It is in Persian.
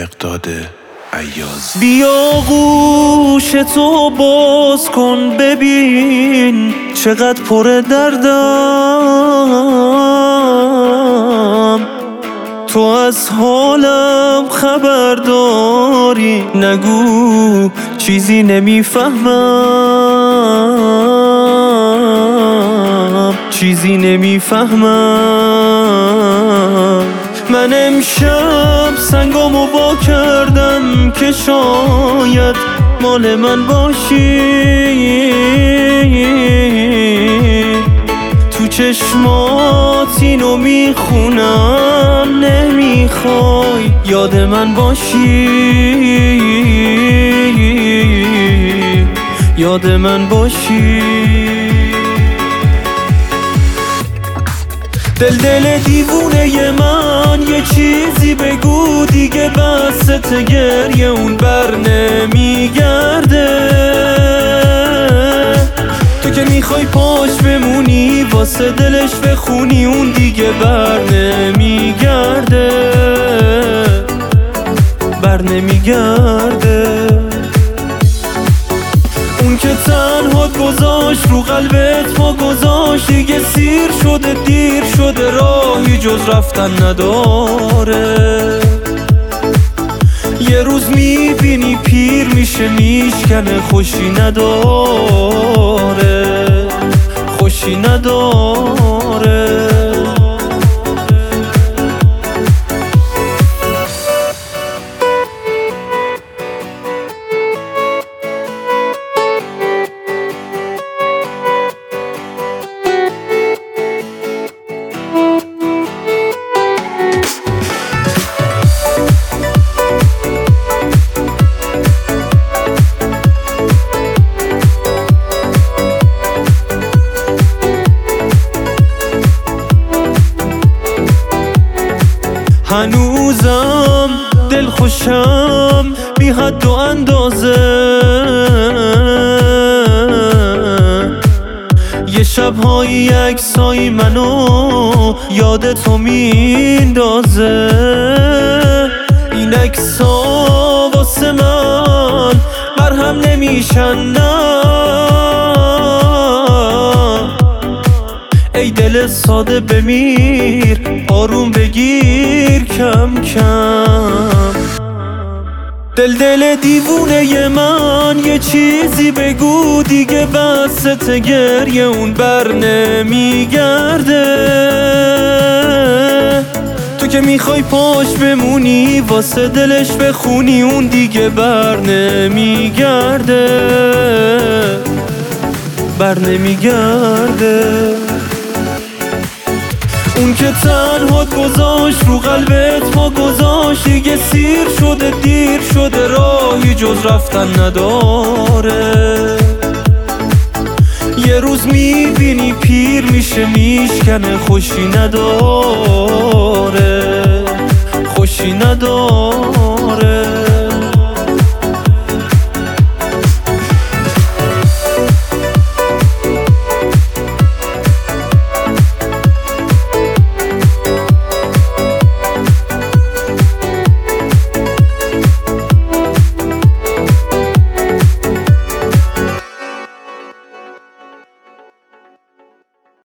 مقداد ایاز. بیا گوش تو باز کن ببین چقدر پر دردم، تو از حالم خبر داری، نگو چیزی نمیفهمم، چیزی نمیفهمم. من امشب سنگامو وا کردم که شاید مال من باشی، تو چشمات اینو میخونم، نمیخوای یاد من باشی، یاد من باشی. دل دیوونه من یه چیزی بگو دیگه، بست گریه اون بر نمیگرده. تو که میخوای پاش بمونی واسه دلش بخونی، اون دیگه بر نمیگرده، بر نمیگرده. اون که تنهات گذاشت رو قلبت ما گذاشت، دیگه سیر شده دیر شده راهی جز رفتن نداره. یه روز میبینی پیر میشه میشکنه، خوشی نداره، خوشی نداره. هنوزم دل خوشم بی حد و اندازه، یه شبهایی عکسای منو یاد تو میندازه. این عکسا واسه من مرهم نمیشن، نه ای دل ساده بمیر آروم بگیر کم کم. دل دیوونه من یه چیزی بگو دیگه، بست گریه اون بر نمیگرده. تو که میخوای پاش بمونی واسه دلش بخونی، اون دیگه بر نمیگرده، بر نمیگرده. اون که تنهات گذاشت رو قلبت ما گذاشت، دیگه سیر شده دیر شده راهی جز رفتن نداره. یه روز میبینی پیر میشه میشکنه، خوشی نداره.